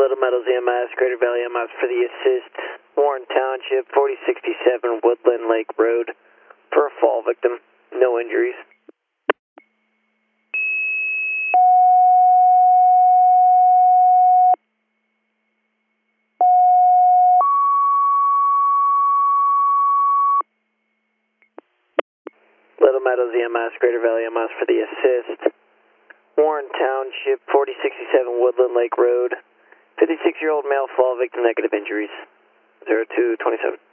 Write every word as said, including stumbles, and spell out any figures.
Little Meadows E M S, Greater Valley E M S for the assist. Warren Township, forty sixty-seven Woodland Lake Road for a fall victim. No injuries. Little Meadows E M S, Greater Valley E M S for the assist. Warren Township, forty sixty-seven Woodland Lake Road. fifty-six-year-old male fall victim, negative injuries. zero two twenty-seven.